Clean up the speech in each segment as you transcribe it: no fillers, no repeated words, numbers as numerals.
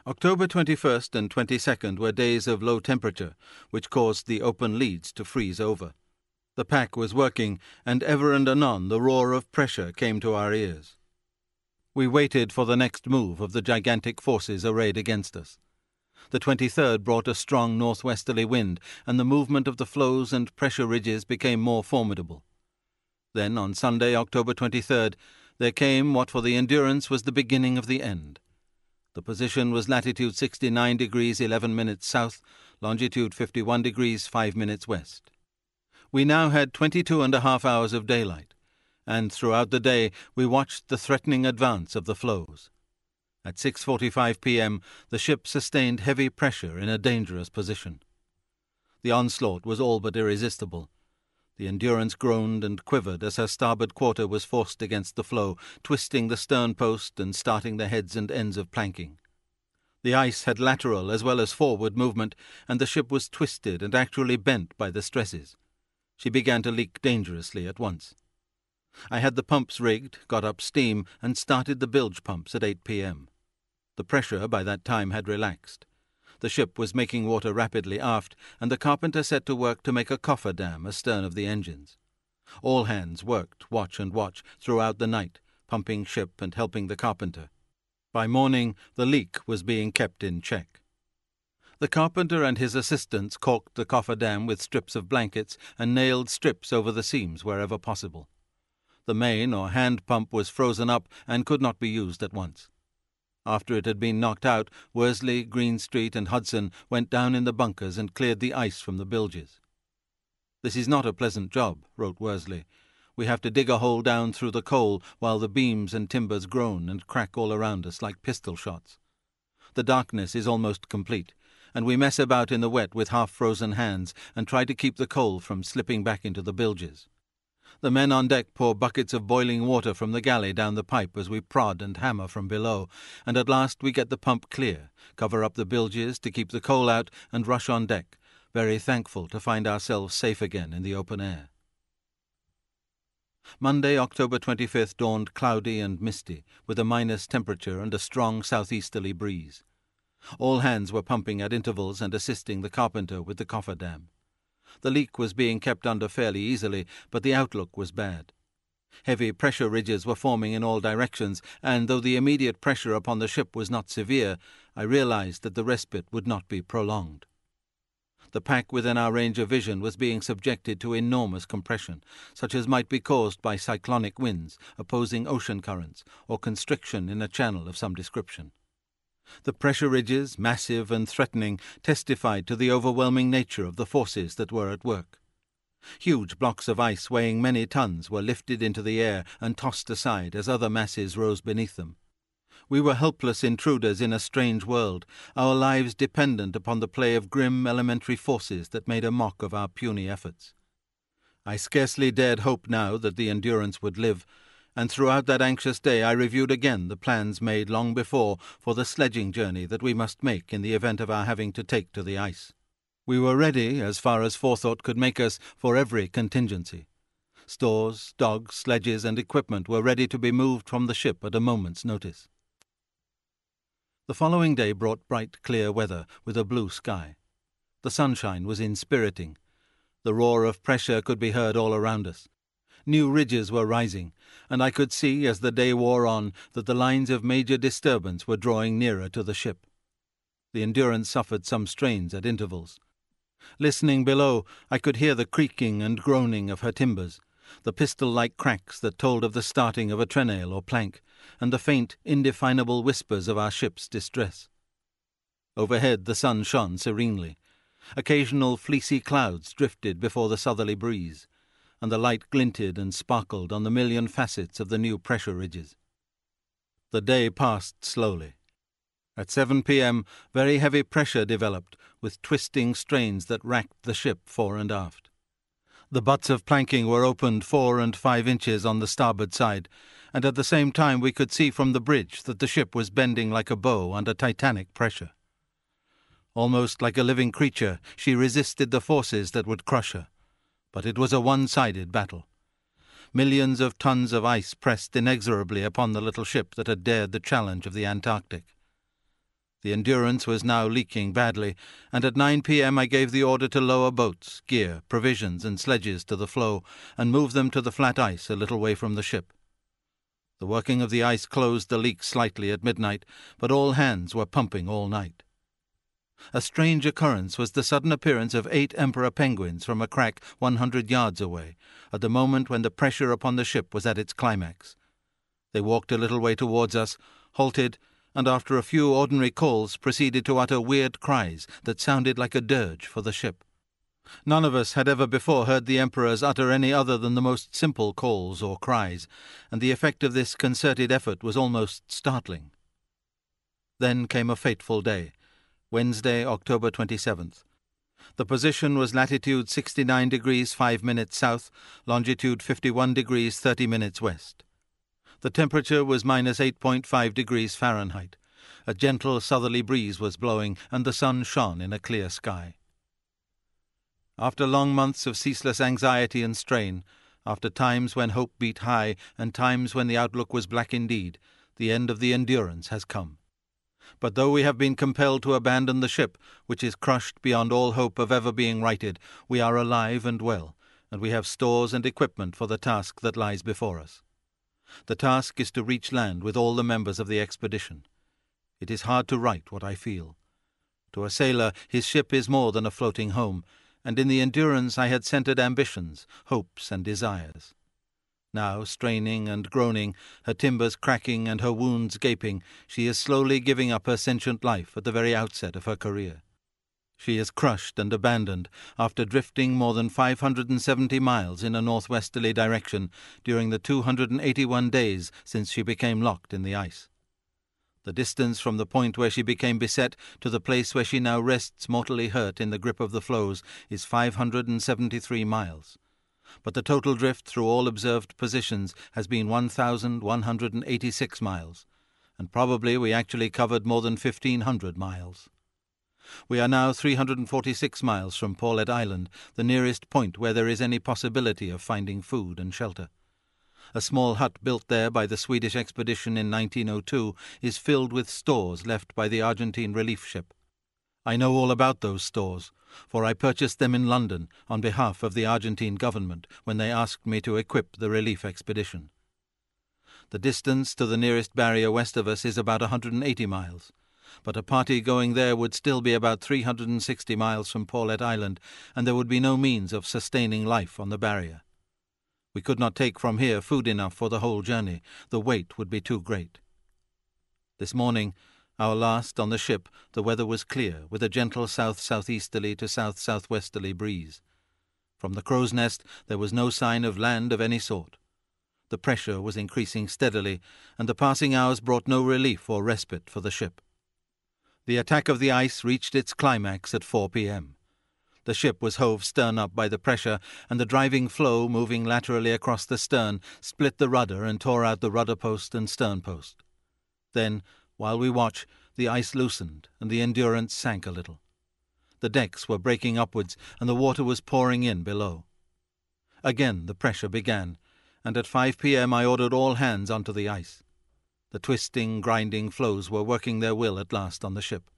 October 21st and 22nd were days of low temperature, which caused the open leads to freeze over. The pack was working, and ever and anon the roar of pressure came to our ears. We waited for the next move of the gigantic forces arrayed against us. The 23rd brought a strong northwesterly wind, and the movement of the floes and pressure ridges became more formidable. Then, on Sunday, October 23rd, there came what for the Endurance was the beginning of the end. The position was latitude 69 degrees 11 minutes south, longitude 51 degrees 5 minutes west. We now had 22.5 hours of daylight, and throughout the day we watched the threatening advance of the floes. At 6:45 p.m. the ship sustained heavy pressure in a dangerous position. The onslaught was all but irresistible. The Endurance groaned and quivered as her starboard quarter was forced against the floe, twisting the stern post and starting the heads and ends of planking. The ice had lateral as well as forward movement, and the ship was twisted and actually bent by the stresses. She began to leak dangerously at once. I had the pumps rigged, got up steam, and started the bilge pumps at 8 p.m. The pressure by that time had relaxed. The ship was making water rapidly aft, and the carpenter set to work to make a coffer dam astern of the engines. All hands worked, watch and watch, throughout the night, pumping ship and helping the carpenter. By morning, the leak was being kept in check. The carpenter and his assistants caulked the coffer dam with strips of blankets and nailed strips over the seams wherever possible. The main or hand pump was frozen up and could not be used at once. After it had been knocked out, Worsley, Greenstreet, and Hudson went down in the bunkers and cleared the ice from the bilges. "This is not a pleasant job," wrote Worsley. "We have to dig a hole down through the coal while the beams and timbers groan and crack all around us like pistol shots. The darkness is almost complete, and we mess about in the wet with half-frozen hands and try to keep the coal from slipping back into the bilges. The men on deck pour buckets of boiling water from the galley down the pipe as we prod and hammer from below, and at last we get the pump clear, cover up the bilges to keep the coal out, and rush on deck, very thankful to find ourselves safe again in the open air." Monday, October 25th, dawned cloudy and misty, with a minus temperature and a strong southeasterly breeze. All hands were pumping at intervals and assisting the carpenter with the coffer dam. The leak was being kept under fairly easily, but the outlook was bad. Heavy pressure ridges were forming in all directions, and though the immediate pressure upon the ship was not severe, I realized that the respite would not be prolonged. The pack within our range of vision was being subjected to enormous compression, such as might be caused by cyclonic winds, opposing ocean currents, or constriction in a channel of some description. The pressure ridges, massive and threatening, testified to the overwhelming nature of the forces that were at work. Huge blocks of ice weighing many tons were lifted into the air and tossed aside as other masses rose beneath them. We were helpless intruders in a strange world, our lives dependent upon the play of grim elementary forces that made a mock of our puny efforts. I scarcely dared hope now that the Endurance would live, and throughout that anxious day I reviewed again the plans made long before for the sledging journey that we must make in the event of our having to take to the ice. We were ready, as far as forethought could make us, for every contingency. Stores, dogs, sledges, and equipment were ready to be moved from the ship at a moment's notice. The following day brought bright, clear weather with a blue sky. The sunshine was inspiriting. The roar of pressure could be heard all around us. New ridges were rising, and I could see, as the day wore on, that the lines of major disturbance were drawing nearer to the ship. The Endurance suffered some strains at intervals. Listening below, I could hear the creaking and groaning of her timbers, the pistol-like cracks that told of the starting of a trenail or plank, and the faint, indefinable whispers of our ship's distress. Overhead the sun shone serenely. Occasional fleecy clouds drifted before the southerly breeze, and the light glinted and sparkled on the million facets of the new pressure ridges. The day passed slowly. At 7 p.m. very heavy pressure developed, with twisting strains that racked the ship fore and aft. The butts of planking were opened 4 and 5 inches on the starboard side, and at the same time we could see from the bridge that the ship was bending like a bow under titanic pressure. Almost like a living creature, she resisted the forces that would crush her. But it was a one-sided battle. Millions of tons of ice pressed inexorably upon the little ship that had dared the challenge of the Antarctic. The Endurance was now leaking badly, and at 9 p.m. I gave the order to lower boats, gear, provisions and sledges to the floe and move them to the flat ice a little way from the ship. The working of the ice closed the leak slightly at midnight, but all hands were pumping all night. A strange occurrence was the sudden appearance of 8 emperor penguins from a crack 100 yards away, at the moment when the pressure upon the ship was at its climax. They walked a little way towards us, halted, and after a few ordinary calls proceeded to utter weird cries that sounded like a dirge for the ship. None of us had ever before heard the emperors utter any other than the most simple calls or cries, and the effect of this concerted effort was almost startling. Then came a fateful day, Wednesday, October 27th. The position was latitude 69 degrees 5 minutes south, longitude 51 degrees 30 minutes west. The temperature was minus 8.5 degrees Fahrenheit. A gentle southerly breeze was blowing, and the sun shone in a clear sky. After long months of ceaseless anxiety and strain, after times when hope beat high and times when the outlook was black indeed, the end of the Endurance has come. But though we have been compelled to abandon the ship, which is crushed beyond all hope of ever being righted, we are alive and well, and we have stores and equipment for the task that lies before us. The task is to reach land with all the members of the expedition. It is hard to write what I feel. To a sailor, his ship is more than a floating home, and in the Endurance I had centered ambitions, hopes and desires. Now, straining and groaning, her timbers cracking and her wounds gaping, she is slowly giving up her sentient life at the very outset of her career. She is crushed and abandoned after drifting more than 570 miles in a northwesterly direction during the 281 days since she became locked in the ice. The distance from the point where she became beset to the place where she now rests mortally hurt in the grip of the floes is 573 miles. But the total drift through all observed positions has been 1,186 miles, and probably we actually covered more than 1,500 miles. We are now 346 miles from Paulet Island, the nearest point where there is any possibility of finding food and shelter. A small hut built there by the Swedish expedition in 1902 is filled with stores left by the Argentine relief ship. I know all about those stores, for I purchased them in London on behalf of the Argentine government when they asked me to equip the relief expedition. The distance to the nearest barrier west of us is about 180 miles, but a party going there would still be about 360 miles from Paulet Island, and there would be no means of sustaining life on the barrier. We could not take from here food enough for the whole journey. The weight would be too great. This morning, our last on the ship, the weather was clear, with a gentle south-southeasterly to south-southwesterly breeze. From the Crow's Nest there was no sign of land of any sort. The pressure was increasing steadily, and the passing hours brought no relief or respite for the ship. The attack of the ice reached its climax at 4 p.m. The ship was hove stern up by the pressure, and the driving floe, moving laterally across the stern, split the rudder and tore out the rudder post and stern post. Then, while we watched, the ice loosened, and the Endurance sank a little. The decks were breaking upwards, and the water was pouring in below. Again the pressure began, and at 5 p.m. I ordered all hands onto the ice. The twisting, grinding floes were working their will at last on the ship.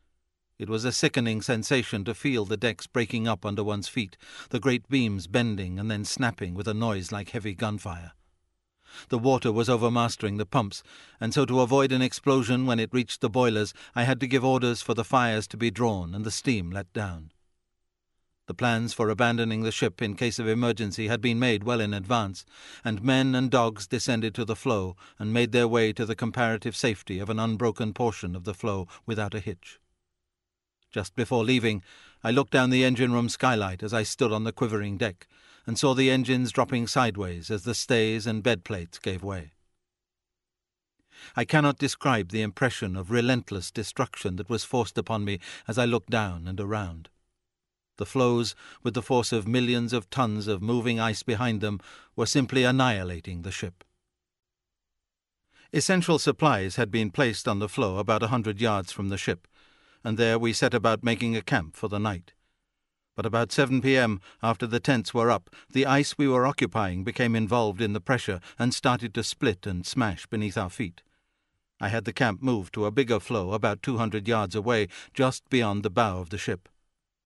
It was a sickening sensation to feel the decks breaking up under one's feet, the great beams bending and then snapping with a noise like heavy gunfire. The water was overmastering the pumps, and so to avoid an explosion when it reached the boilers, I had to give orders for the fires to be drawn and the steam let down. The plans for abandoning the ship in case of emergency had been made well in advance, and men and dogs descended to the floe and made their way to the comparative safety of an unbroken portion of the floe without a hitch. Just before leaving, I looked down the engine-room skylight as I stood on the quivering deck, and saw the engines dropping sideways as the stays and bed plates gave way. I cannot describe the impression of relentless destruction that was forced upon me as I looked down and around. The floes, with the force of millions of tons of moving ice behind them, were simply annihilating the ship. Essential supplies had been placed on the floe about 100 yards from the ship, and there we set about making a camp for the night. But about 7 p.m., after the tents were up, the ice we were occupying became involved in the pressure and started to split and smash beneath our feet. I had the camp moved to a bigger floe about 200 yards away, just beyond the bow of the ship.